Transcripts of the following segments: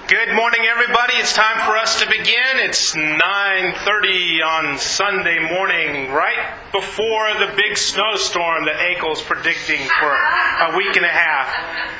Good morning, everybody. It's time for us to begin. It's 9:30 on Sunday morning, right before the big snowstorm that Akel's predicting for a week and a half.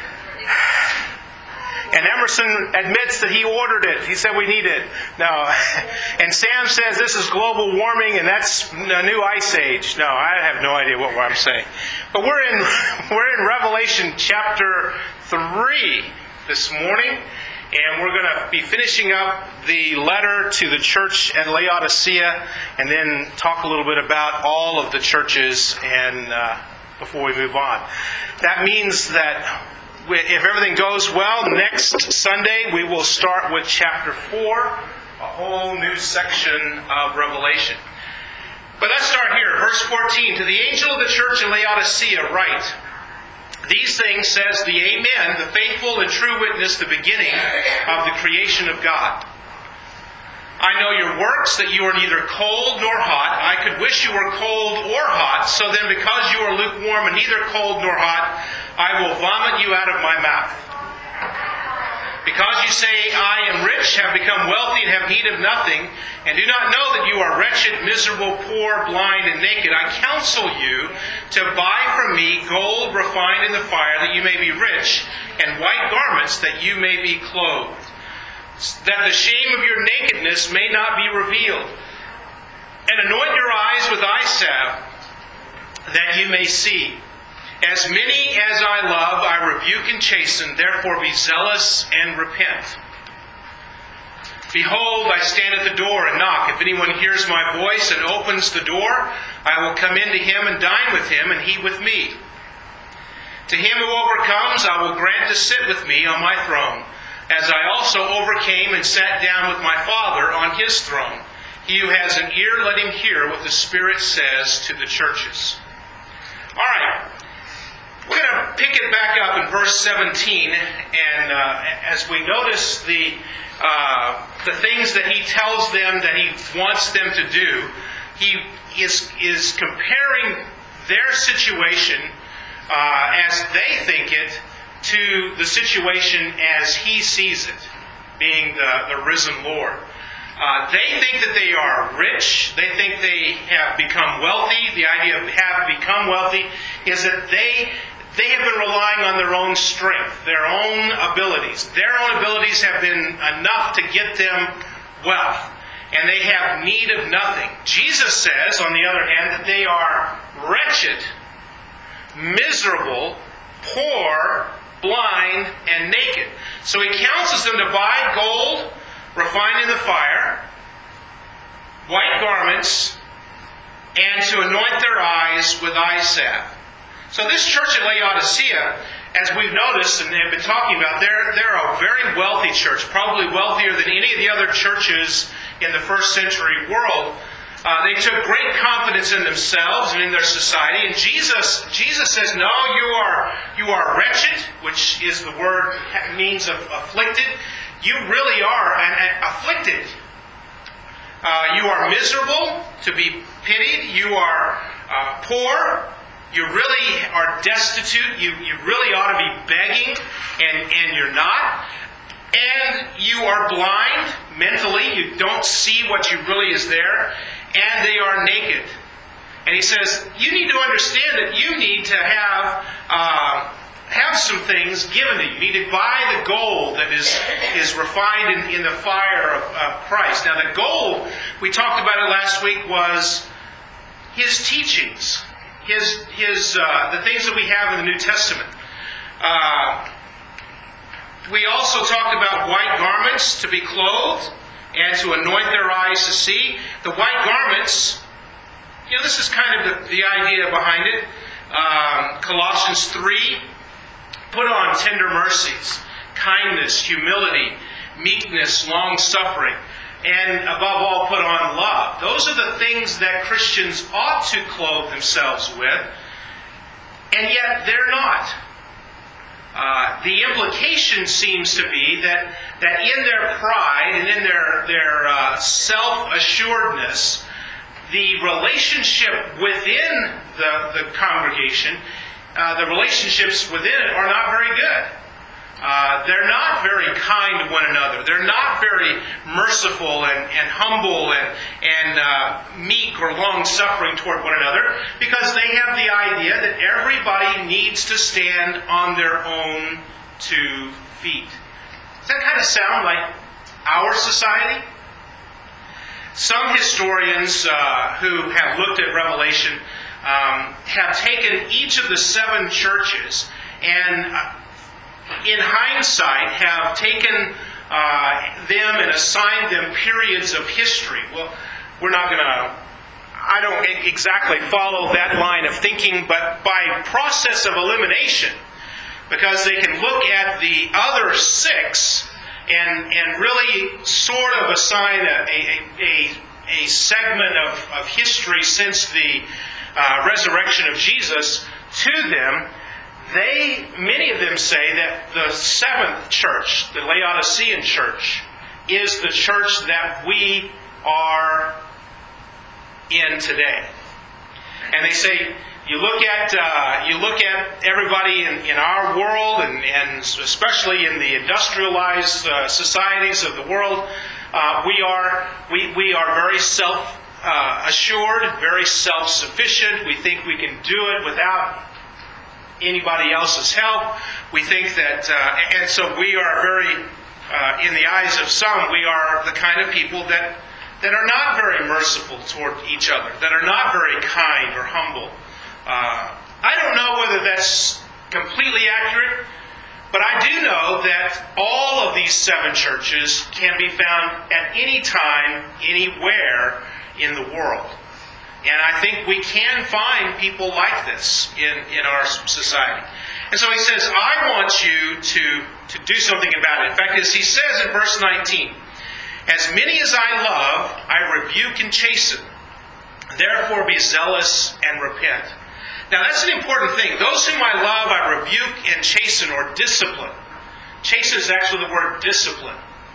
And Emerson admits that he ordered it. He said we need it. No. And Sam says this is global warming and that's a new ice age. No, I have no idea what I'm saying. But we're in Revelation chapter 3 this morning. And we're going to be finishing up the letter to the church at Laodicea and then talk a little bit about all of the churches and before we move on. That means that if everything goes well, next Sunday we will start with chapter 4, a whole new section of Revelation. But let's start here. Verse 14. To the angel of the church in Laodicea write, these things says the Amen, the faithful and true witness, the beginning of the creation of God. I know your works, that you are neither cold nor hot. I could wish you were cold or hot. So then because you are lukewarm and neither cold nor hot, I will vomit you out of my mouth. Because you say, I am rich, have become wealthy, and have need of nothing, and do not know that you are wretched, miserable, poor, blind, and naked, I counsel you to buy from me gold refined in the fire, that you may be rich, and white garments, that you may be clothed, that the shame of your nakedness may not be revealed. And anoint your eyes with eye salve, that you may see. As many as I love, I rebuke and chasten, therefore be zealous and repent. Behold, I stand at the door and knock. If anyone hears my voice and opens the door, I will come into him and dine with him, and he with me. To him who overcomes, I will grant to sit with me on my throne, as I also overcame and sat down with my Father on his throne. He who has an ear, let him hear what the Spirit says to the churches. All right. We're going to pick it back up in verse 17, and as we notice the things that he tells them that he wants them to do, he is comparing their situation as they think it to the situation as he sees it, being the risen Lord. They think that they are rich. They think they have become wealthy. The idea of have become wealthy is that they have been relying on their own strength, their own abilities. Their own abilities have been enough to get them wealth, and they have need of nothing. Jesus says, on the other hand, that they are wretched, miserable, poor, blind, and naked. So he counsels them to buy gold refined in the fire, white garments, and to anoint their eyes with eye salve. So this church at Laodicea, as we've noticed and have been talking about, they're a very wealthy church, probably wealthier than any of the other churches in the first century world. They took great confidence in themselves and in their society. And Jesus says, no, you are wretched, which is the word means of afflicted. You really are afflicted. You are miserable, to be pitied. You are poor. You really are destitute. You really ought to be begging, and you're not. And you are blind mentally. You don't see what you really is there. And they are naked. And he says, you need to understand that you need to have some things given to you. You need to buy the gold that is refined in the fire of Christ. Now the gold, we talked about it last week, was his teachings. The things that we have in the New Testament. We also talked about white garments to be clothed and to anoint their eyes to see. The white garments, this is kind of the idea behind it. Colossians 3, put on tender mercies, kindness, humility, meekness, long-suffering, and above all, put on love. Those are the things that Christians ought to clothe themselves with, and yet they're not. The implication seems to be that in their pride and in their self-assuredness, the relationship within the congregation, the relationships within it are not very good. they're not very kind to one another. They're not very merciful and humble and meek or long-suffering toward one another, because they have the idea that everybody needs to stand on their own 2 feet. Does that kind of sound like our society? Some historians who have looked at Revelation have taken each of the 7 churches and, in hindsight, have taken them and assigned them periods of history. Well, I don't exactly follow that line of thinking, but by process of elimination, because they can look at the other 6 and really sort of assign a segment of history since the resurrection of Jesus to them. Many of them say that the 7th church, the Laodicean church, is the church that we are in today. And they say, you look at everybody in our world, and especially in the industrialized societies of the world, we are very self-assured, very self-sufficient. We think we can do it without anybody else's help. We think that, and so we are very, in the eyes of some, we are the kind of people that are not very merciful toward each other, that are not very kind or humble. I don't know whether that's completely accurate, but I do know that all of these 7 churches can be found at any time, anywhere in the world. And I think we can find people like this in our society. And so he says, I want you to do something about it. In fact, as he says in verse 19, as many as I love, I rebuke and chasten. Therefore be zealous and repent. Now that's an important thing. Those whom I love, I rebuke and chasten, or discipline. Chasten is actually the word discipline.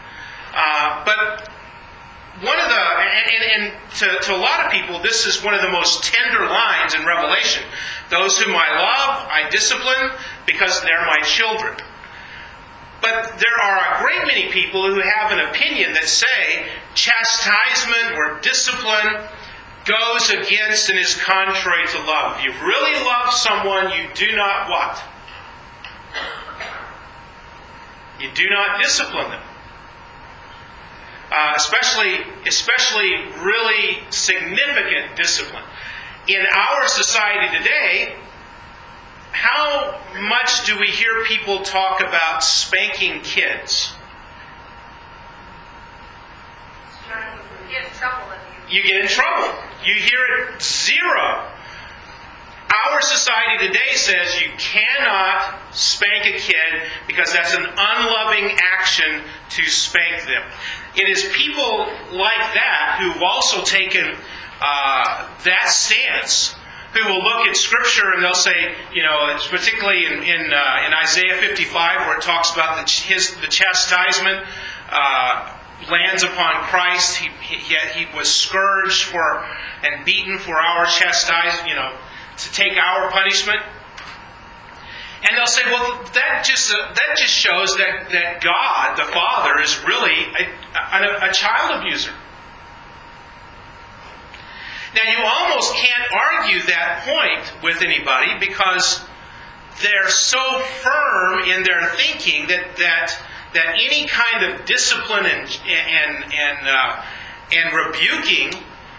But one of to a lot of people, this is one of the most tender lines in Revelation. Those whom I love, I discipline because they're my children. But there are a great many people who have an opinion that say chastisement or discipline goes against and is contrary to love. If you really love someone, you do not what? You do not discipline them. Especially really significant discipline. In our society today, how much do we hear people talk about spanking kids? You get in trouble. You get in trouble. You hear it zero. Our society today says you cannot spank a kid because that's an unloving action to spank them. It is people like that who've also taken that stance, who will look at Scripture and they'll say, it's particularly in Isaiah 55 where it talks about the chastisement lands upon Christ. He was scourged and beaten for our chastisement, to take our punishment. And they'll say, well, that just shows that God, the Father, is really a child abuser. Now, you almost can't argue that point with anybody because they're so firm in their thinking that any kind of discipline and rebuking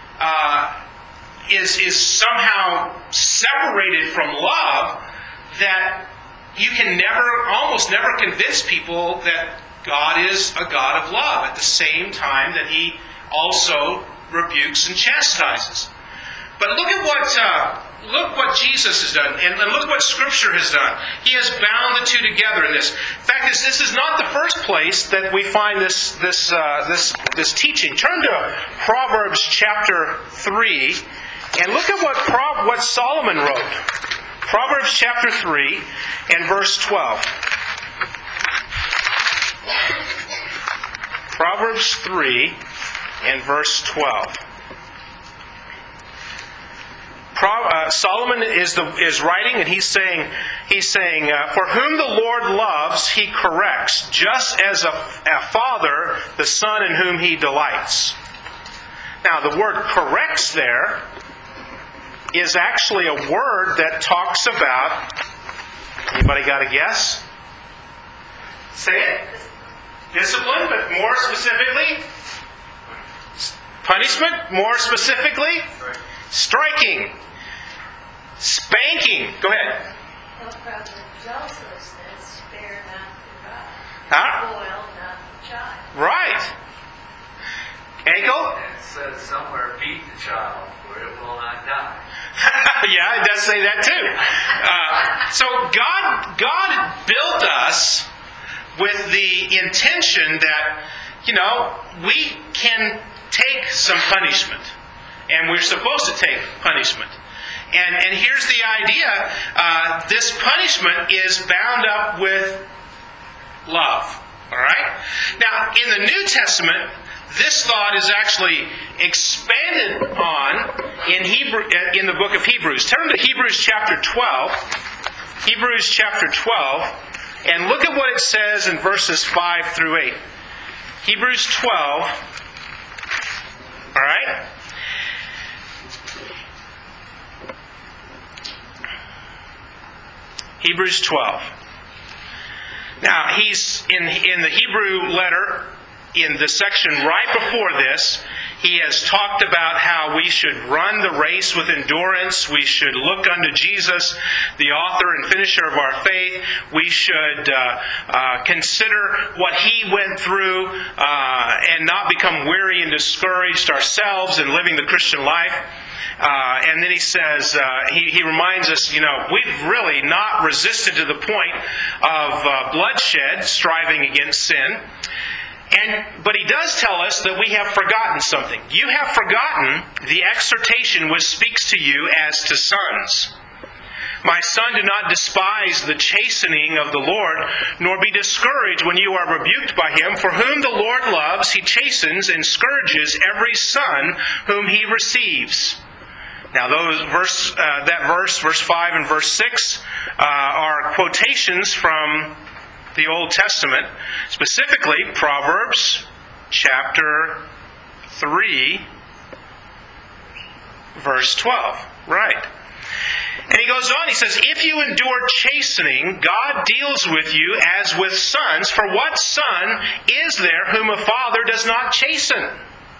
is somehow separated from love, that you can almost never convince people that God is a God of love at the same time that He also rebukes and chastises. But look what Jesus has done, and look what Scripture has done. He has bound the two together in this. In fact, this is not the first place that we find this teaching. Turn to Proverbs chapter 3, and look at what Solomon wrote. Proverbs chapter 3 and verse 12. Proverbs 3 and verse 12. Solomon is writing, and he's saying, He's saying, for whom the Lord loves, He corrects, just as a father the son in whom He delights. Now, the word corrects there is actually a word that talks about, anybody got a guess? Say it. Discipline, but more specifically? Punishment, more specifically? Striking. Spanking. Go ahead. Spare not the rod. Huh? Spoil not the child. Right. Ankle? It says somewhere, beat the child, for it will not die. Yeah, it does say that too. So God built us with the intention that, we can take some punishment. And we're supposed to take punishment. And here's the idea. This punishment is bound up with love. All right? Now, in the New Testament, this thought is actually expanded on in the book of Hebrews. Turn to Hebrews chapter 12. Hebrews chapter 12. And look at what it says in verses 5 through 8. Hebrews 12. All right? Hebrews 12. Now, he's in the Hebrew letter, in the section right before this, he has talked about how we should run the race with endurance. We should look unto Jesus, the author and finisher of our faith. We should consider what He went through and not become weary and discouraged ourselves in living the Christian life. And then he says, he reminds us, we've really not resisted to the point of bloodshed, striving against sin. But he does tell us that we have forgotten something. You have forgotten the exhortation which speaks to you as to sons. My son, do not despise the chastening of the Lord, nor be discouraged when you are rebuked by Him. For whom the Lord loves, He chastens and scourges every son whom He receives. Now, verse 5 and verse 6, are quotations from the Old Testament, specifically Proverbs chapter 3, verse 12. Right. And he goes on, he says, if you endure chastening, God deals with you as with sons. For what son is there whom a father does not chasten?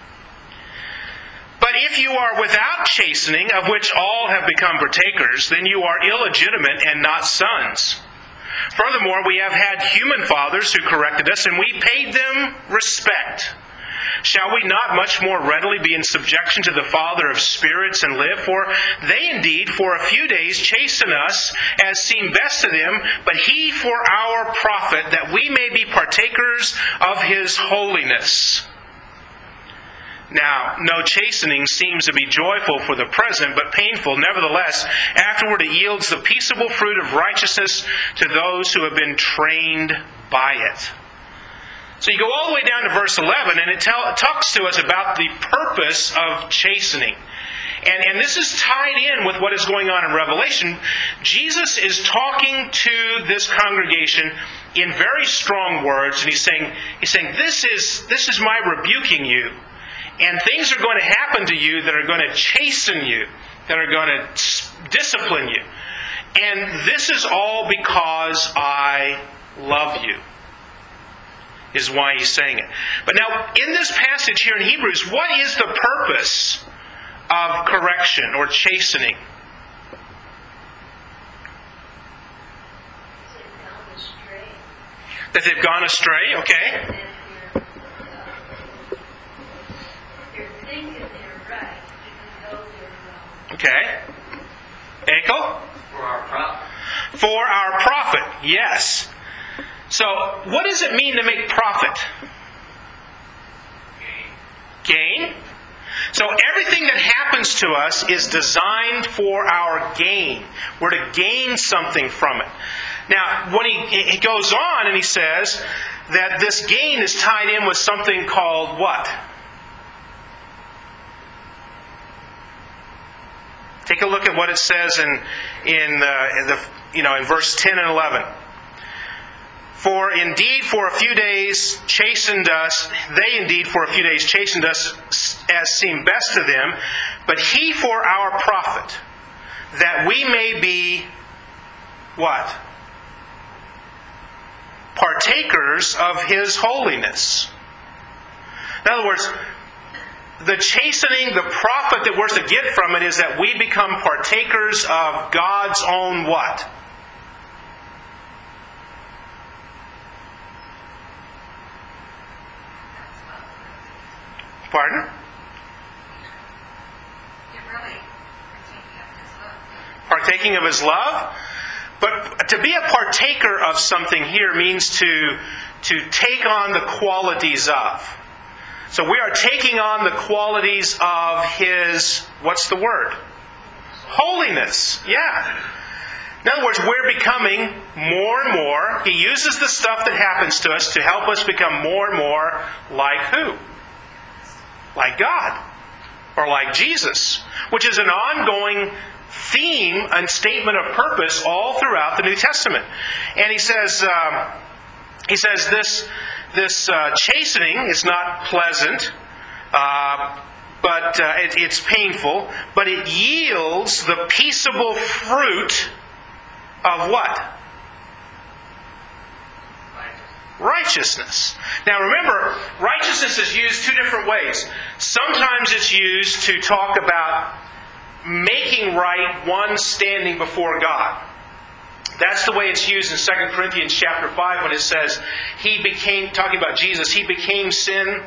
But if you are without chastening, of which all have become partakers, then you are illegitimate and not sons. Furthermore, we have had human fathers who corrected us, and we paid them respect. Shall we not much more readily be in subjection to the Father of spirits and live? For they indeed for a few days chasten us as seemed best to them, but He for our profit, that we may be partakers of His holiness. Now, no chastening seems to be joyful for the present, but painful. Nevertheless, afterward it yields the peaceable fruit of righteousness to those who have been trained by it. So you go all the way down to verse 11, and it talks to us about the purpose of chastening. And this is tied in with what is going on in Revelation. Jesus is talking to this congregation in very strong words, and he's saying, this is my rebuking you. And things are going to happen to you that are going to chasten you, that are going to discipline you. And this is all because I love you, is why he's saying it. But now, in this passage here in Hebrews, what is the purpose of correction or chastening? That they've gone astray, okay? Okay. Echo? For our profit. For our profit, yes. So, what does it mean to make profit? Gain. So everything that happens to us is designed for our gain. We're to gain something from it. Now, when he goes on and he says that this gain is tied in with something called what? Take a look at what it says in the in verse 10 and 11. For indeed for a few days chastened us, they indeed for a few days chastened us as seemed best to them, but he for our profit, that we may be, what? Partakers of his holiness. In other words, the chastening, the profit that we're to get from it is that we become partakers of God's own what? Pardon? Partaking of his love? But to be a partaker of something here means to take on the qualities of. So we are taking on the qualities of his, what's the word? Holiness. Yeah. In other words, we're becoming more and more. He uses the stuff that happens to us to help us become more and more like who? Like God. Or like Jesus. Which is an ongoing theme and statement of purpose all throughout the New Testament. And he says this chastening is not pleasant, but it's painful, but it yields the peaceable fruit of what? Righteousness. Now remember, righteousness is used two different ways. Sometimes it's used to talk about making right one standing before God. That's the way it's used in 2 Corinthians chapter 5 when it says, He became, talking about Jesus, He became sin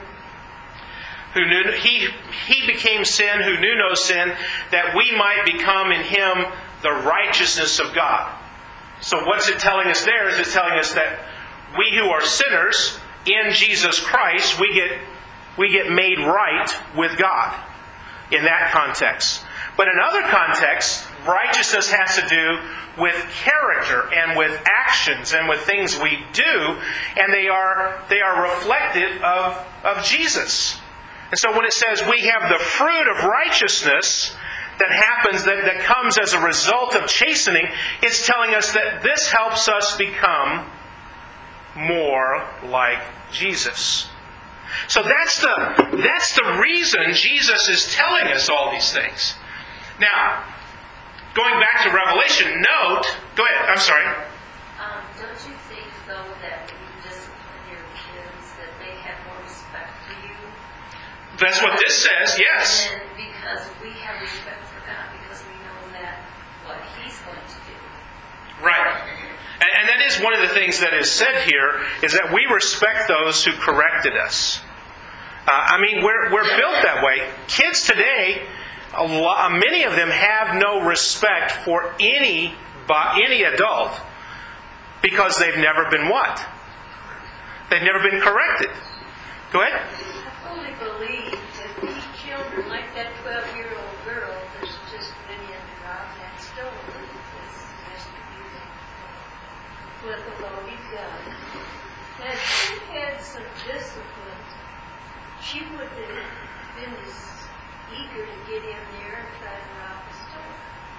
He became sin who knew no sin, that we might become in Him the righteousness of God. So what's it telling us there? Is it's telling us that we who are sinners in Jesus Christ, we get made right with God in that context. But in other contexts, righteousness has to do with character and with actions and with things we do, and they are reflective of Jesus. And so when it says we have the fruit of righteousness that happens, that comes as a result of chastening, it's telling us that this helps us become more like Jesus. So that's the reason Jesus is telling us all these things. Now, going back to Revelation, note... Go ahead, I'm sorry. Don't you think, though, that when you discipline your kids, that they have more respect for you? That's what this says, yes. And because we have respect for God, because we know that what He's going to do. Right. And that is one of the things that is said here, is that we respect those who corrected us. We're built that way. Kids today, many of them have no respect for any adult because they've never been what? They've never been corrected. Go ahead. I fully believe that these children, like that 12-year-old girl, there's just many of them out there, still believe this has to be with the Lord's God. Had she had some discipline, she would have been as eager to get in there and try to rob the store.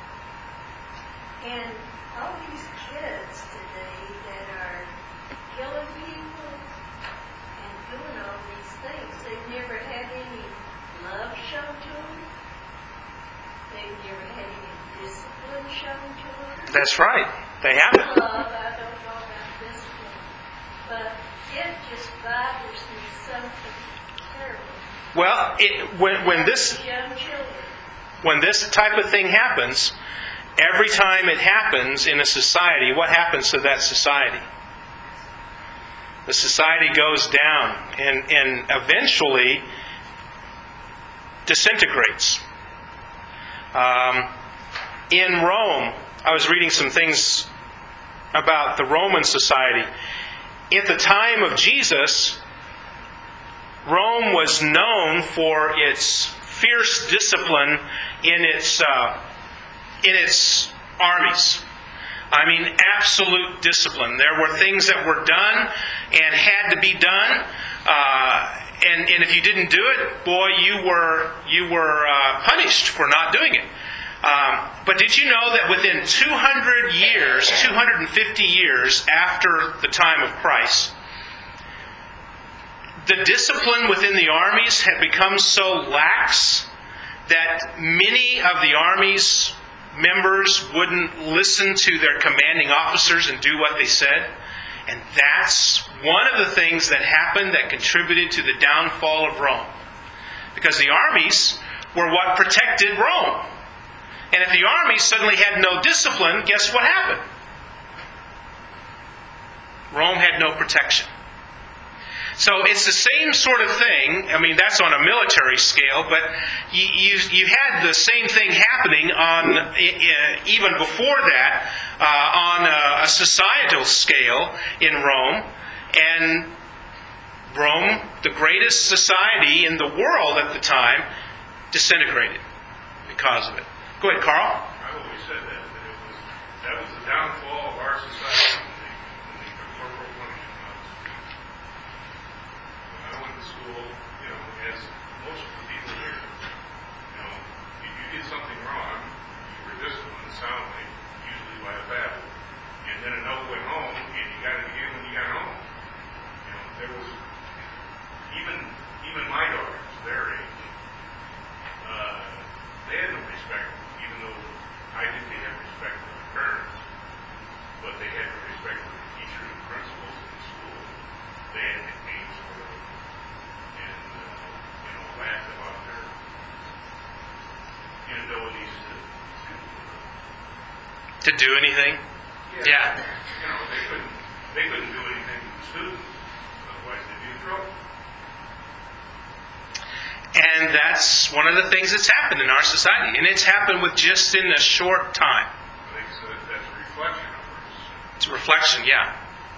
And all these kids today that are killing people and doing all these things, they've never had any love shown to them. They've never had any discipline shown to them. That's right. They haven't. Love, I don't know about discipline, but it just bothers me something terrible. Well, when this type of thing happens, every time it happens in a society, what happens to that society? The society goes down and eventually disintegrates. In Rome, I was reading some things about the Roman society. At the time of Jesus, Rome was known for its fierce discipline in its armies. Absolute discipline. There were things that were done and had to be done, and if you didn't do it, boy, you were punished for not doing it. But did you know that within 200 years, 250 years after the time of Christ, the discipline within the armies had become so lax that many of the army's members wouldn't listen to their commanding officers and do what they said? And that's one of the things that happened that contributed to the downfall of Rome. Because the armies were what protected Rome. And if the army suddenly had no discipline, guess what happened? Rome had no protection. So it's the same sort of thing. I mean, that's on a military scale, but you had the same thing happening on even before that on a societal scale in Rome. And Rome, the greatest society in the world at the time, disintegrated because of it. Go ahead, Carl. I've always said that was the downfall of our society when the corporal punishment on the street. When I went to school, as most of the people here, if you did something wrong, you were disciplined soundly, usually by a battle. And then a note went home, and you got it again when you got home. There was even my daughters, their age, they had no respect, even though I think they had respect for their parents, but they had no respect for the teachers and principals in the school. They had nicknames for them and, laughed about their inabilities To do anything? Yeah. They couldn't do anything to the students, otherwise they'd be in trouble. And that's one of the things that's happened in our society. And it's happened with just in a short time. I think that's a reflection of ours. It's a reflection, yeah.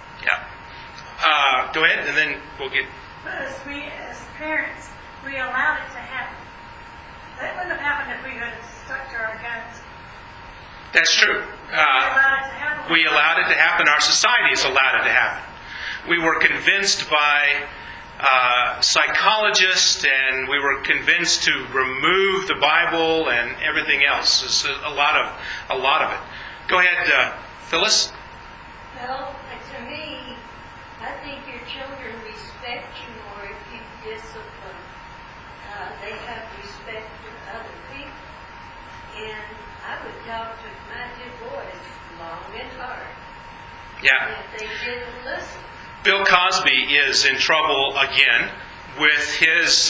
Yeah. Go ahead, and then we'll get... But as parents, we allowed it to happen. That wouldn't have happened if we had stuck to our guns. That's true. We allowed it to happen. Our society has allowed it to happen. We were convinced by psychologists, and we were convinced to remove the Bible and everything else. There's a lot of it. Go ahead, Phyllis. Well, to me, I think your children respect you more if you discipline. They have respect for other people. And I would talk to my two boys long and hard. Yeah. If they didn't listen. Bill Cosby is in trouble again with his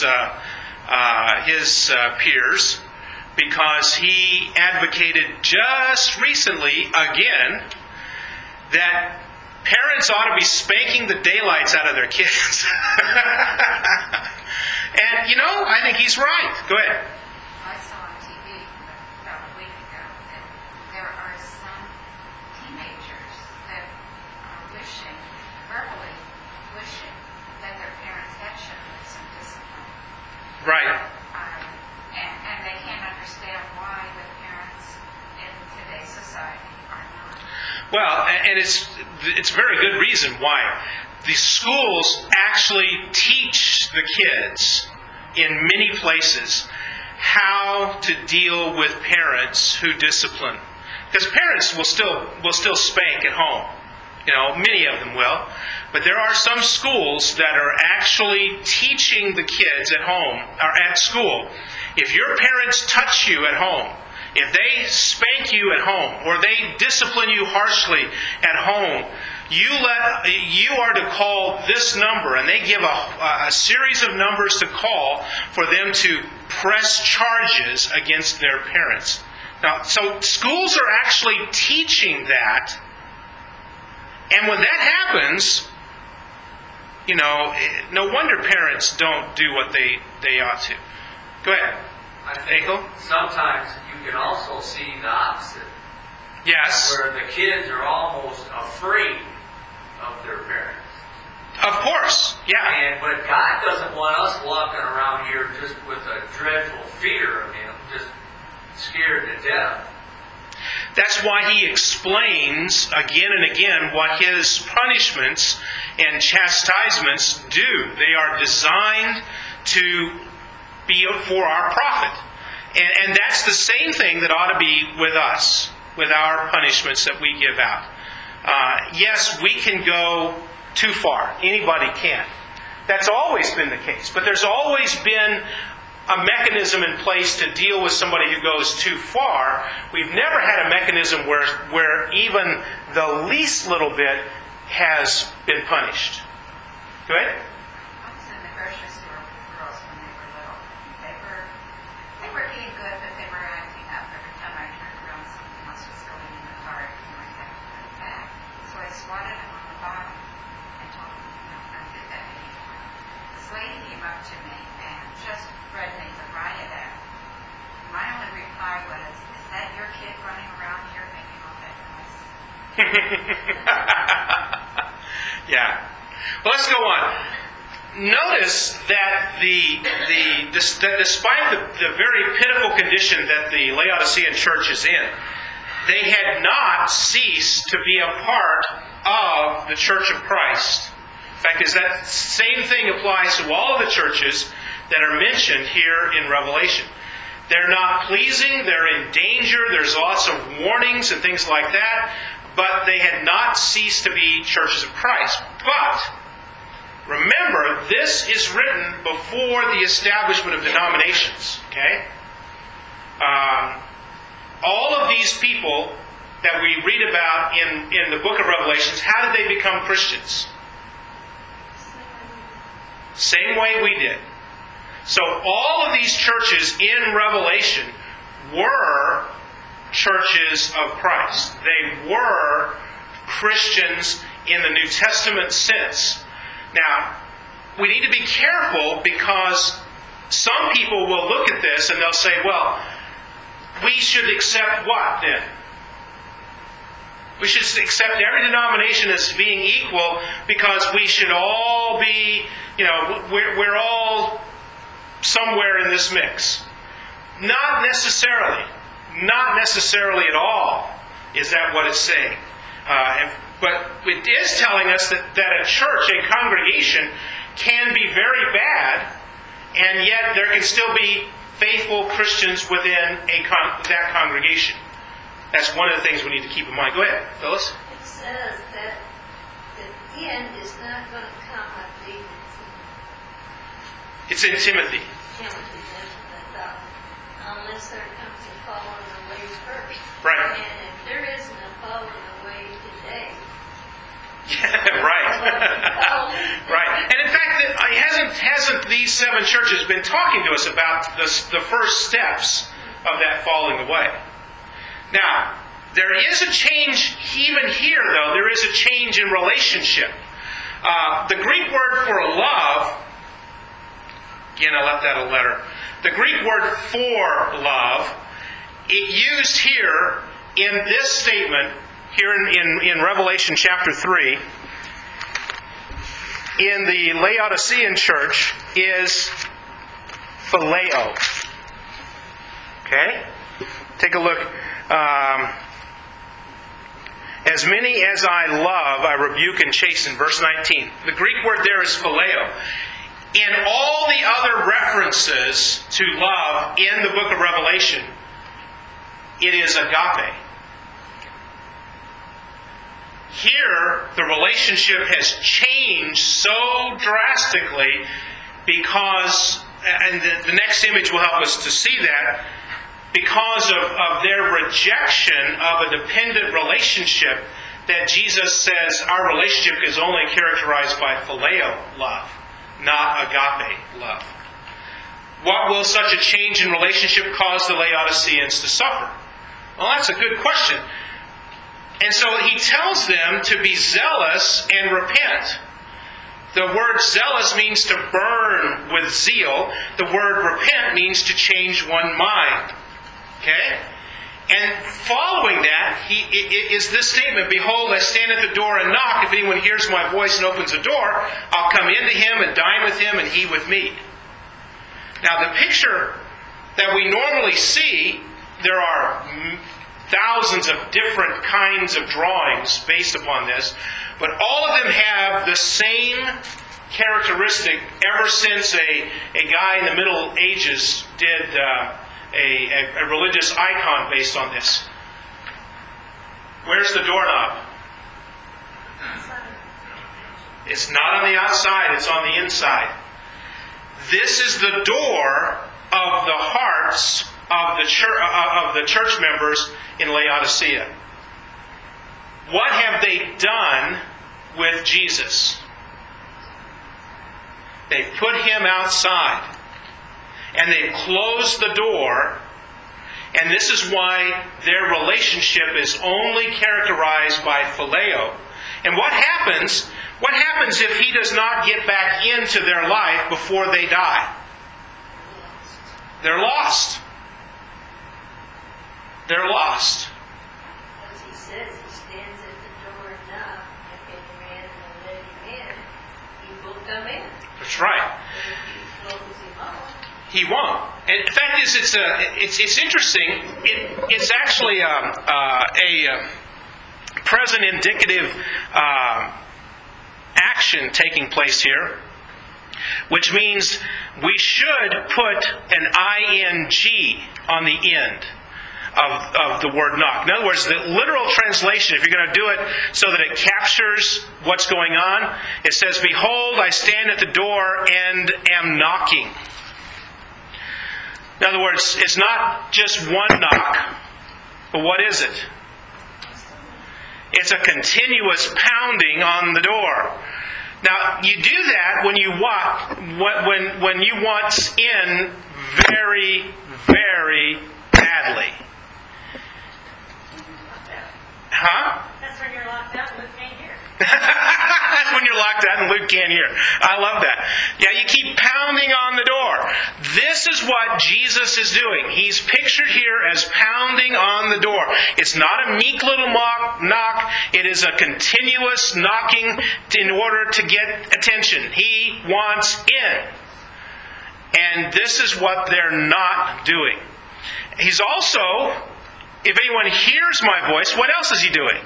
peers because he advocated just recently again that parents ought to be spanking the daylights out of their kids. And I think he's right. Go ahead. I saw on TV about a week ago that there are some teenagers that are verbally wishing that their parents had shown them some discipline. Right. And they can't understand why the parents in today's society are not. Well, and it's a very good reason why. The schools actually teach the kids in many places how to deal with parents who discipline. Because parents will still spank at home. Many of them will. But there are some schools that are actually teaching the kids at home or at school. If your parents touch you at home, if they spank you at home, or they discipline you harshly at home, you are to call this number, and they give a series of numbers to call for them to press charges against their parents. Now, so schools are actually teaching that, and when that happens, no wonder parents don't do what they ought to. Go ahead. I think Akel? sometimes you can also see the opposite. Yes. Where the kids are almost afraid of their parents. Of course. Yeah. But God doesn't want us walking around here just with a dreadful fear of Him, just scared to death. That's why He explains again and again what His punishments and chastisements do. They are designed to be for our profit. And that's the same thing that ought to be with us, with our punishments that we give out. Yes, we can go too far. Anybody can. That's always been the case. But there's always been a mechanism in place to deal with somebody who goes too far. We've never had a mechanism where even the least little bit has been punished. Go ahead. I was in the grocery store with girls when they were little. They were eating good, but they were acting up. Every time I turned around, something else was going in the cart, and I had to put it back. So I swatted them on the bottom and told them, don't do that anymore. This lady came up to me and just read me the riot act. My only reply was, is that your kid running around here making all that noise? Yeah. Well, let's go on. Notice that despite the very pitiful condition that the Laodicean church is in, they had not ceased to be a part of the Church of Christ. In fact, that same thing applies to all of the churches that are mentioned here in Revelation. They're not pleasing, they're in danger, there's lots of warnings and things like that, but they had not ceased to be churches of Christ. But remember, this is written before the establishment of denominations. Okay? All of these people that we read about in the book of Revelations, how did they become Christians? Same way we did. So all of these churches in Revelation were churches of Christ. They were Christians in the New Testament sense. Now, we need to be careful because some people will look at this and they'll say, well, we should accept what then? We should accept every denomination as being equal because we should all be, we're all somewhere in this mix. Not necessarily. Not necessarily at all is that what it's saying. But it is telling us that a church, a congregation, can be very bad, and yet there can still be faithful Christians within that congregation. That's one of the things we need to keep in mind. Go ahead, Phyllis. It says that the end is not going to come, I believe It's in Timothy. Timothy mentioned that unless there comes a falling away first. Right. And if there isn't a falling away today, Right. Right. And in fact, hasn't these 7 churches been talking to us about the first steps of that falling away? Now, there is a change even here, though. There is a change in relationship. The Greek word for love, again, I left out a letter. The Greek word for love, it used here in this statement, here in Revelation chapter 3, in the Laodicean church, is phileo. Okay? Take a look. As many as I love, I rebuke and chasten. Verse 19. The Greek word there is phileo. In all the other references to love in the book of Revelation, it is agape. Here, the relationship has changed so drastically because, and the next image will help us to see that, because of their rejection of a dependent relationship that Jesus says our relationship is only characterized by phileo love, not agape love. What will such a change in relationship cause the Laodiceans to suffer? Well, that's a good question. And so he tells them to be zealous and repent. The word zealous means to burn with zeal. The word repent means to change one mind. Okay? And following that, is this statement, behold, I stand at the door and knock. If anyone hears my voice and opens the door, I'll come into him and dine with him and he with me. Now, the picture that we normally see, there are thousands of different kinds of drawings based upon this, but all of them have the same characteristic ever since a guy in the Middle Ages did a religious icon based on this. Where's the doorknob? It's not on the outside, it's on the inside. This is the door of the hearts of the church members in Laodicea. What have they done with Jesus? They've put him outside. And they've closed the door. And this is why their relationship is only characterized by phileo. And what happens if he does not get back into their life before they die? They're lost. They're lost. As he says, he stands at the door and knocks. If any man will let him in, he will come in. That's right. But if he closes him off, He won't. And the fact is, it's interesting. It's actually a present indicative action taking place here, which means we should put an ing on the end of the word knock. In other words, the literal translation, if you're going to do it so that it captures what's going on, it says, "Behold, I stand at the door and am knocking." In other words, it's not just one knock, but what is it? It's a continuous pounding on the door. Now, you do that when you want in very, very badly. Huh? That's when you're locked out and Luke can't hear. That's when you're locked out and Luke can't hear. I love that. Yeah, you keep pounding on the door. This is what Jesus is doing. He's pictured here as pounding on the door. It's not a meek little knock. It is a continuous knocking in order to get attention. He wants in. And this is what they're not doing. He's also, if anyone hears my voice, what else is he doing?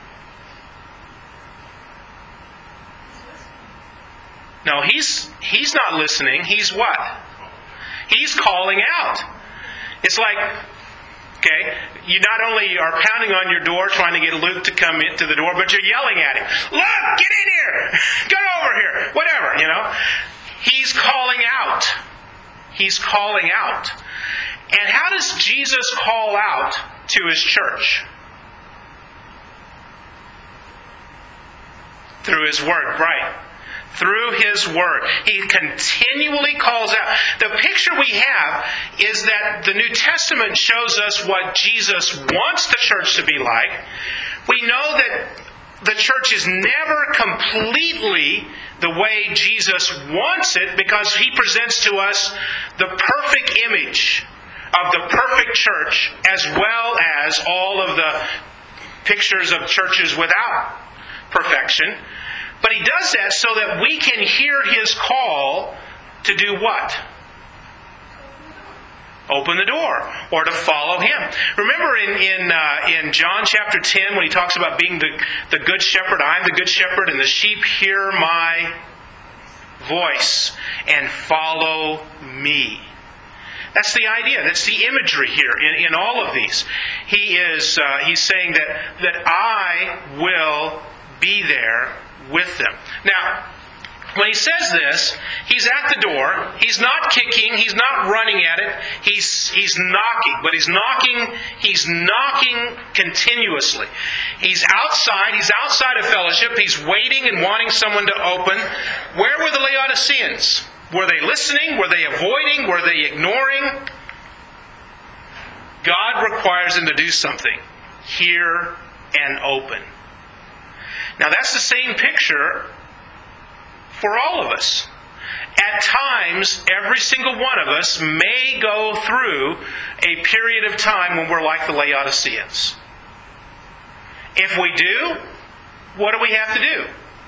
No, he's not listening. He's what? He's calling out. It's like, okay, you not only are pounding on your door trying to get Luke to come into the door, but you're yelling at him. "Luke, get in here! Get over here!" Whatever, you know. He's calling out. He's calling out. And how does Jesus call out to his church? Through his word, right. Through his word. He continually calls out. The picture we have is that the New Testament shows us what Jesus wants the church to be like. We know that the church is never completely the way Jesus wants it, because he presents to us the perfect image of the perfect church, as well as all of the pictures of churches without perfection. But he does that so that we can hear his call to do what? Open the door, or to follow him. Remember in John chapter 10, when he talks about being the good shepherd, I'm the good shepherd, and the sheep hear my voice and follow me. That's the idea. That's the imagery here in all of these. He's saying that I will be there with them. Now, when he says this, he's at the door. He's not kicking. He's not running at it. He's knocking. But he's knocking continuously. He's outside. He's outside of fellowship. He's waiting and wanting someone to open. Where were the Laodiceans? Were they listening? Were they avoiding? Were they ignoring? God requires them to do something. Hear and open. Now that's the same picture for all of us. At times, every single one of us may go through a period of time when we're like the Laodiceans. If we do, what do we have to do?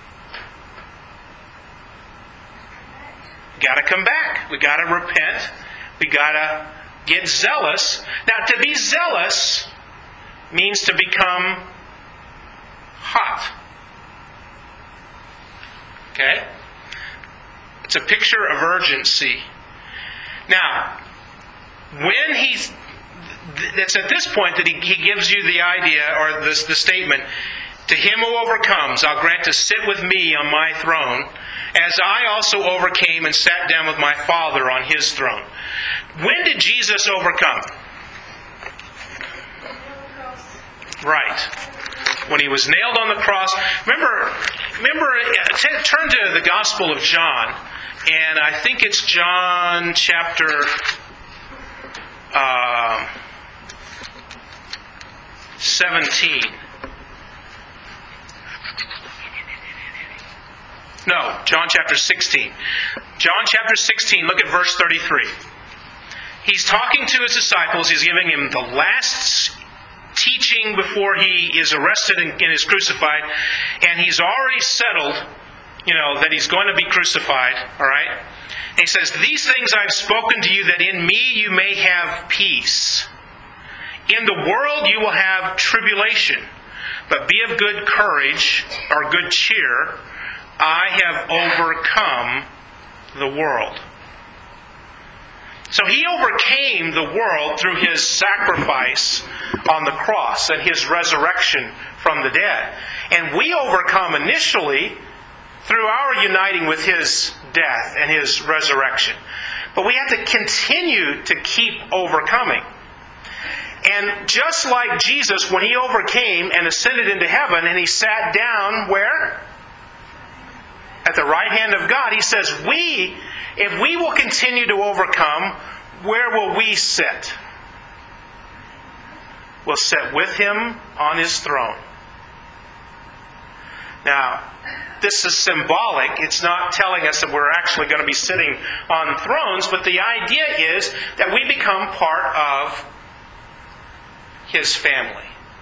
Got to come back. We got to repent. We got to get zealous. Now, to be zealous means to become hot. Okay? It's a picture of urgency. Now, it's at this point that he gives you the idea, or the statement, to him who overcomes, I'll grant to sit with me on my throne, as I also overcame and sat down with my Father on his throne. When did Jesus overcome? Right. When he was nailed on the cross. Remember, turn to the Gospel of John, and I think it's John chapter 17. No, John chapter 16. John chapter 16, look at verse 33. He's talking to his disciples. He's giving him the last teaching before he is arrested and is crucified. And he's already settled, that he's going to be crucified. All right? And he says, these things I've spoken to you, that in me you may have peace. In the world you will have tribulation. But be of good courage, or good cheer. I have overcome the world. So he overcame the world through his sacrifice on the cross and his resurrection from the dead. And we overcome initially through our uniting with his death and his resurrection. But we have to continue to keep overcoming. And just like Jesus, when he overcame and ascended into heaven, and he sat down where? At the right hand of God. He says, if we will continue to overcome, where will we sit? We'll sit with him on his throne. Now, this is symbolic. It's not telling us that we're actually going to be sitting on thrones, but the idea is that we become part of his family.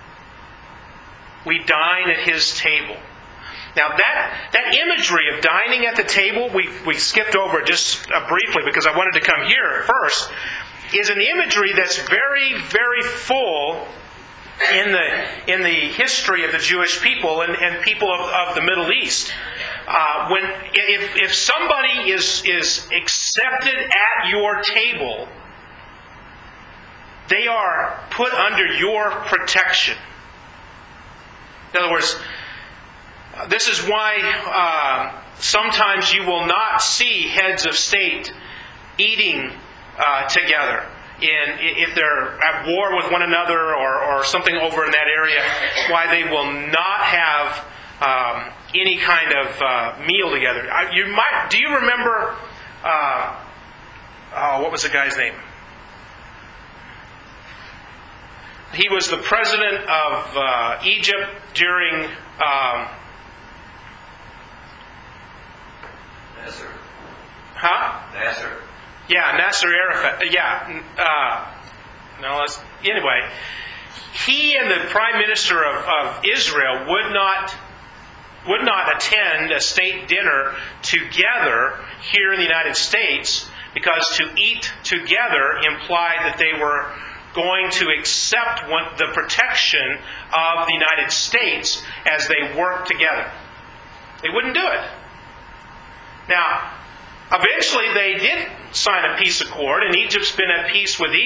We dine at his table. Now that imagery of dining at the table, we skipped over it just briefly because I wanted to come here first, is an imagery that's very, very full in the history of the Jewish people and people of the Middle East. If somebody is accepted at your table, they are put under your protection. In other words, this is why sometimes you will not see heads of state eating together. If they're at war with one another or something over in that area, why they will not have any kind of meal together. Do you remember, what was the guy's name? He was the president of Egypt during... Nasser. Huh? Nasser. Yeah, Nasser Arafat. Anyway, he and the Prime Minister of Israel would not attend a state dinner together here in the United States because to eat together implied that they were going to accept the protection of the United States as they worked together. They wouldn't do it. Now, eventually they did sign a peace accord, and Israel's been at peace with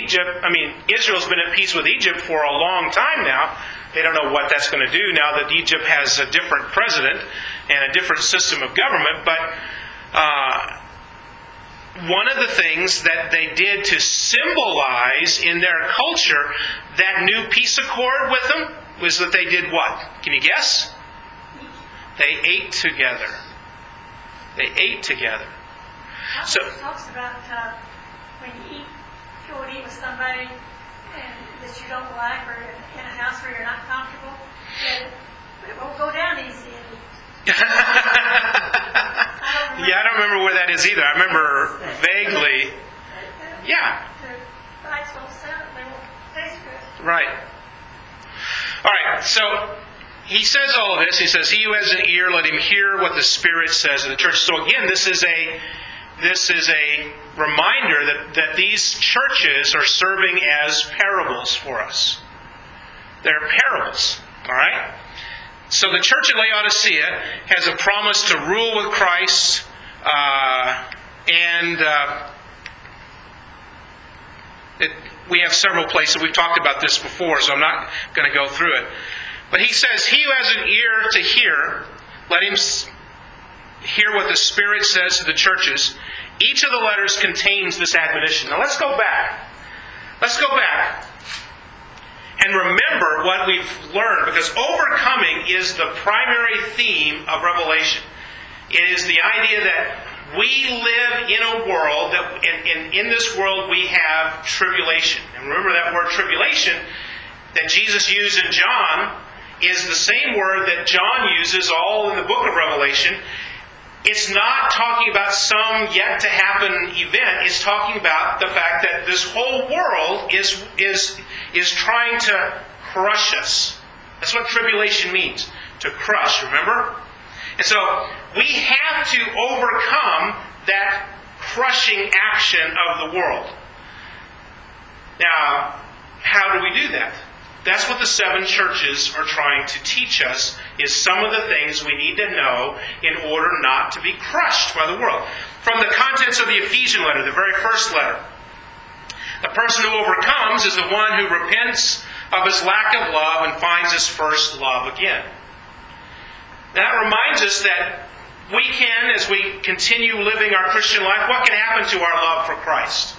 Egypt for a long time now. They don't know what that's going to do now that Egypt has a different president and a different system of government, but one of the things that they did to symbolize in their culture that new peace accord with them was that they did what? Can you guess? They ate together. They ate together. So It talks about when you go and eat with somebody that you don't like, or in a house where you're not comfortable, it won't go down easy. Yeah, I don't remember where that is either. I remember vaguely. Yeah. The lights won't sound, they won't taste good. Right. All right, so he says all of this. He says, he who has an ear, let him hear what the Spirit says to the church. So again, this is a reminder that these churches are serving as parables for us. They're parables. All right? So the church at Laodicea has a promise to rule with Christ We have several places. We've talked about this before, so I'm not going to go through it. But he says, he who has an ear to hear, let him hear what the Spirit says to the churches. Each of the letters contains this admonition. Now let's go back. Let's go back and remember what we've learned, because overcoming is the primary theme of Revelation. It is the idea that we live in a world that in this world we have tribulation. And remember that word tribulation that Jesus used in John is the same word that John uses all in the book of Revelation. It's not talking about some yet to happen event. It's talking about the fact that this whole world is trying to crush us. That's what tribulation means. To crush, remember? And so we have to overcome that crushing action of the world. Now, how do we do that? That's what the 7 churches are trying to teach us, is some of the things we need to know in order not to be crushed by the world. From the contents of the Ephesian letter, the very first letter, the person who overcomes is the one who repents of his lack of love and finds his first love again. That reminds us that we can, as we continue living our Christian life, what can happen to our love for Christ?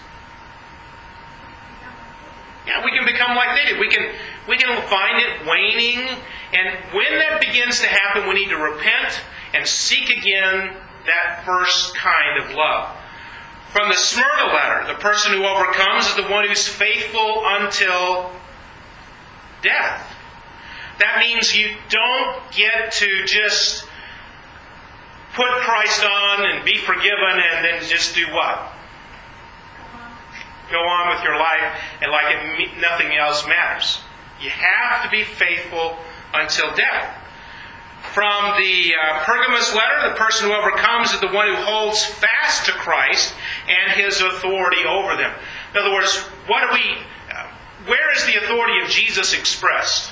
Yeah, we can become like they did. We can find it waning. And when that begins to happen, we need to repent and seek again that first kind of love. From the Smyrna letter, the person who overcomes is the one who's faithful until death. That means you don't get to just put Christ on and be forgiven and then just do what? Go on with your life and like nothing else matters. You have to be faithful until death. From the Pergamos letter, the person who overcomes is the one who holds fast to Christ and His authority over them. In other words, where is the authority of Jesus expressed?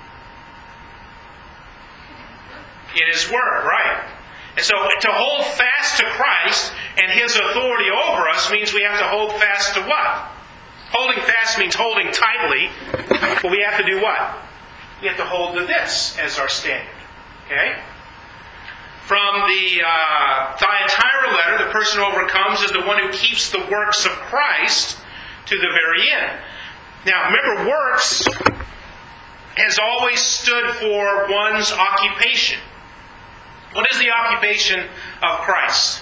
In His Word, right? And so to hold fast to Christ and His authority over us means we have to hold fast to what? Holding fast means holding tightly, but we have to do what? We have to hold to this as our standard. Okay? From the Thyatira letter, the person who overcomes is the one who keeps the works of Christ to the very end. Now, remember, works has always stood for one's occupation. What is the occupation of Christ?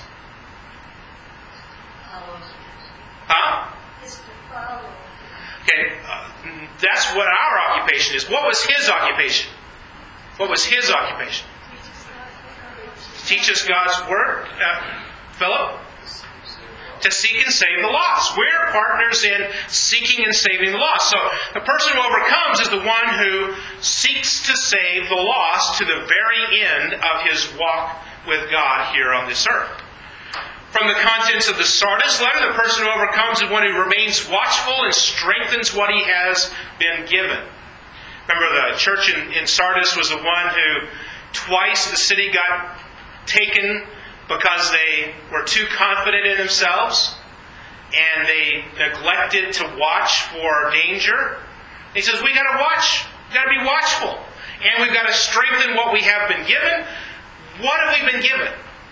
Huh? It's to follow. Okay, that's what our occupation is. What was His occupation? What was His occupation? Teach us God's Word. Philip? To seek and save the lost. We're partners in seeking and saving the lost. So the person who overcomes is the one who seeks to save the lost to the very end of his walk with God here on this earth. From the contents of the Sardis letter, the person who overcomes is one who remains watchful and strengthens what he has been given. Remember, the church in Sardis was the one who twice the city got taken because they were too confident in themselves and they neglected to watch for danger. He says, we got to watch. We've got to be watchful. And we've got to strengthen what we have been given. What have we been given?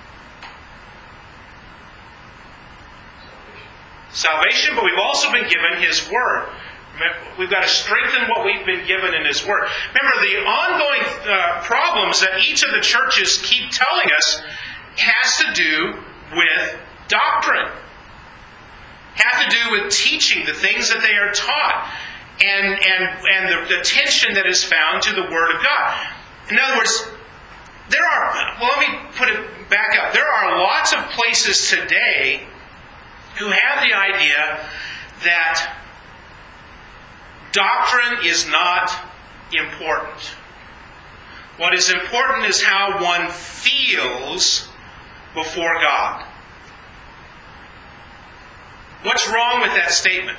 Salvation, but we've also been given His Word. We've got to strengthen what we've been given in His Word. Remember, the ongoing problems that each of the churches keep telling us has to do with doctrine. Has to do with teaching the things that they are taught. And the tension that is found to the Word of God. In other words, let me put it back up. There are lots of places today who have the idea that doctrine is not important. What is important is how one feels before God. What's wrong with that statement?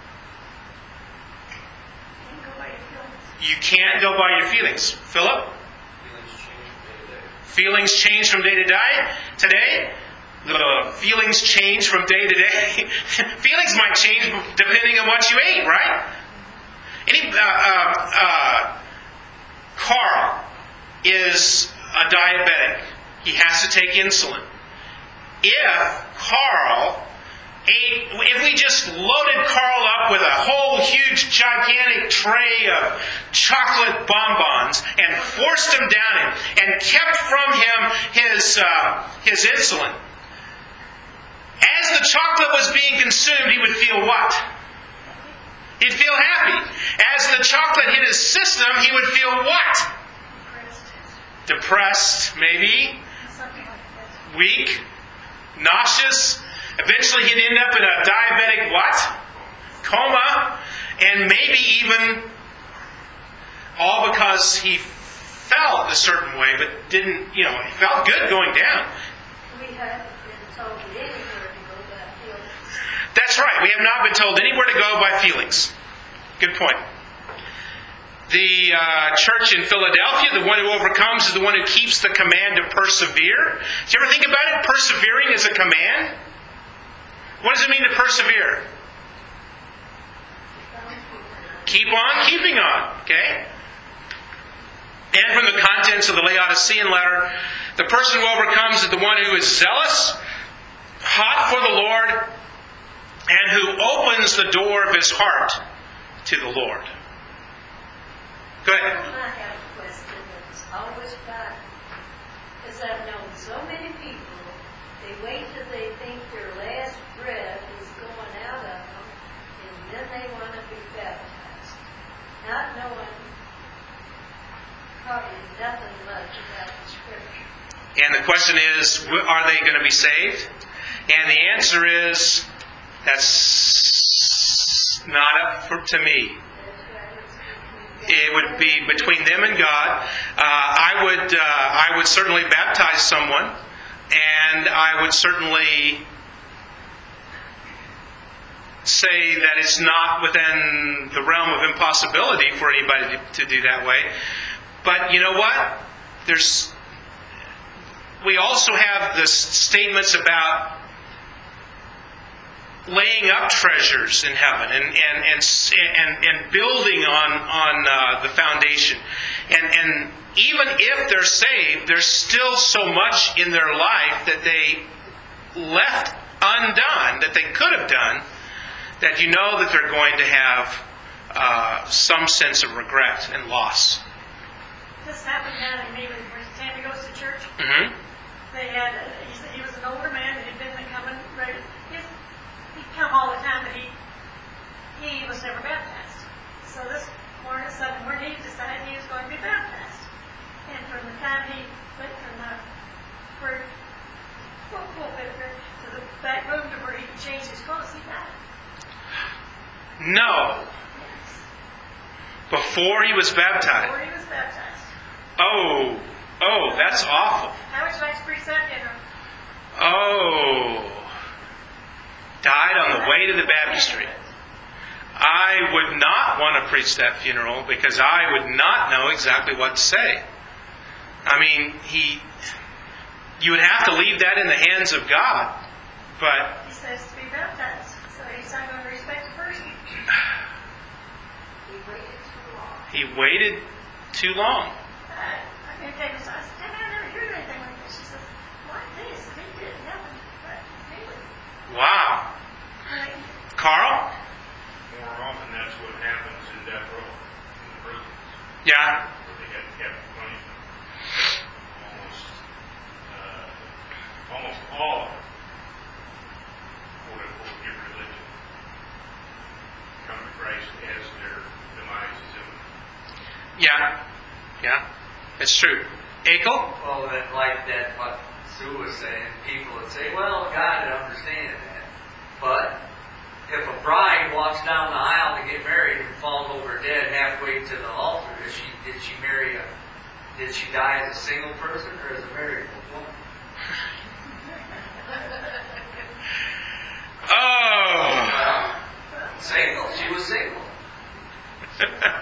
You can't go by your feelings. Philip? Feelings change from day to day. Feelings change from day to day? Today? the feelings change from day to day. Feelings might change depending on what you ate, right? Carl is a diabetic. He has to take insulin. If we just loaded Carl up with a whole huge gigantic tray of chocolate bonbons and forced them down him and kept from him his insulin, as the chocolate was being consumed, he would feel what? He'd feel happy. As the chocolate hit his system, he would feel what? Depressed, maybe. Weak. Nauseous. Eventually he'd end up in a diabetic what? Coma. And maybe even all because he felt a certain way, but didn't, he felt good going down. We haven't been told anywhere to go by feelings. That's right. We have not been told anywhere to go by feelings. Good point. The church in Philadelphia, the one who overcomes is the one who keeps the command to persevere. Did you ever think about it? Persevering is a command. What does it mean to persevere? Keep on keeping on. Okay? And from the contents of the Laodicean letter, the person who overcomes is the one who is zealous, hot for the Lord, and who opens the door of his heart to the Lord. Go ahead. I have a question that's always got, because I've known so many people, they wait till they think their last breath is going out of them, and then they want to be baptized. Not knowing probably nothing much about the Scripture. And the question is, are they going to be saved? And the answer is, that's not up to me. It would be between them and God. I would certainly baptize someone, and I would certainly say that it's not within the realm of impossibility for anybody to do that way. But you know what? We also have the statements about laying up treasures in heaven and building on the foundation. And even if they're saved, there's still so much in their life that they left undone, that they could have done, that you know that they're going to have some sense of regret and loss. This happened down in me when Tammy goes to church. Mm-hmm. He was an older man that had been coming regularly. He'd come all the time, but he was never baptized. So this morning, Sunday morning, he decided he was going to be baptized. And from the time he went from the pulpit to the back room to where he could change his clothes, he died. No. Yes. Before he was baptized. Before he was baptized. Oh, that's awful. How would you like to preach that funeral? Oh. Died on the way to the baptistry. I would not want to preach that funeral because I would not know exactly what to say. I mean, you would have to leave that in the hands of God. But He says to be baptized, so he's not going to respect the person. He waited too he waited too long. long. I think I said, I've never heard anything like this. She says, like this, they did nothing but really. Wow. Carl? More often, that's what happens in death row, in the prisons, Yeah. where they have capital punishment. Almost all of them, quote unquote, give religion, come to Christ as their demise is imminent. Yeah. It's true. Akel? Well, then, like that, what Sue was saying, people would say, well, God would understand that. But if a bride walks down the aisle to get married and falls over dead halfway to the altar, did she die as a single person or as a married woman? Oh. Well, single. She was single.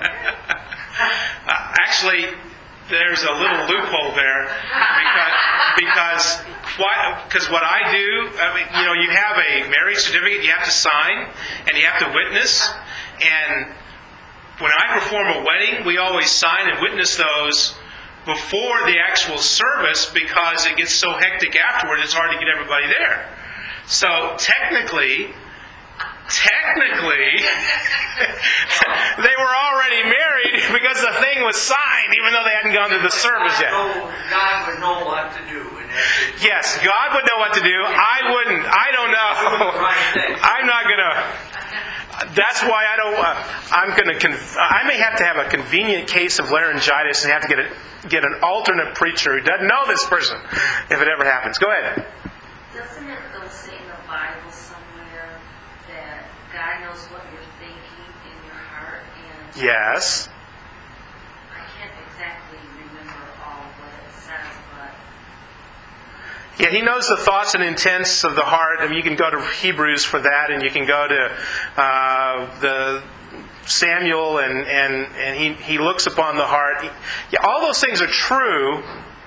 Actually, there's a little loophole there Because what I do, I mean, you have a marriage certificate you have to sign, and you have to witness. And when I perform a wedding, we always sign and witness those before the actual service, because it gets so hectic afterward, it's hard to get everybody there. So technically, they were already married because the thing was signed, even though they hadn't gone through the service yet. God would know what to do. Yes, God would know what to do. I wouldn't. I don't know. I'm not going to. That's why I don't. I may have to have a convenient case of laryngitis and have to get an alternate preacher who doesn't know this person if it ever happens. Go ahead. Doesn't it though say in the Bible somewhere that God knows what you're thinking in your heart? And Yes. I can't exactly remember all what it says, but Yeah, He knows the thoughts and intents of the heart. I mean, you can go to Hebrews for that, and you can go to the Samuel, and he looks upon the heart. Yeah, all those things are true.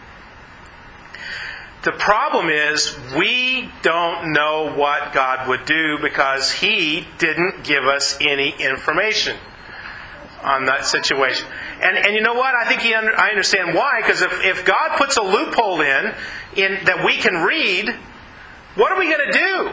The problem is we don't know what God would do because He didn't give us any information on that situation. And you know what? I think I understand why. Because if God puts a loophole in that we can read, what are we going to do?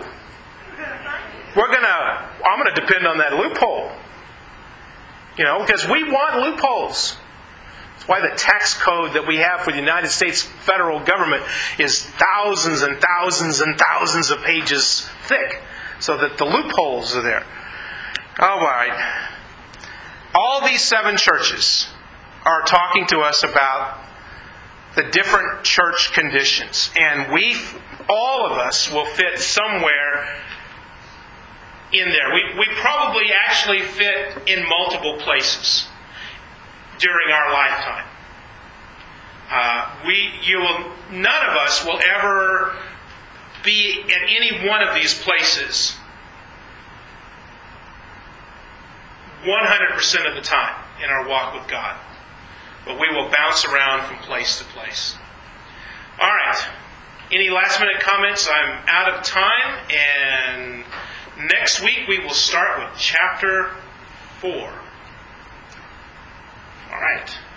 I'm going to depend on that loophole. Because we want loopholes. That's why the tax code that we have for the United States federal government is thousands and thousands and thousands of pages thick, so that the loopholes are there. All right. All these 7 churches are talking to us about the different church conditions. And all of us will fit somewhere in there. We probably actually fit in multiple places during our lifetime. None of us will ever be at any one of these places 100% of the time in our walk with God. But we will bounce around from place to place. All right. Any last minute comments? I'm out of time, and next week we will start with chapter 4. All right.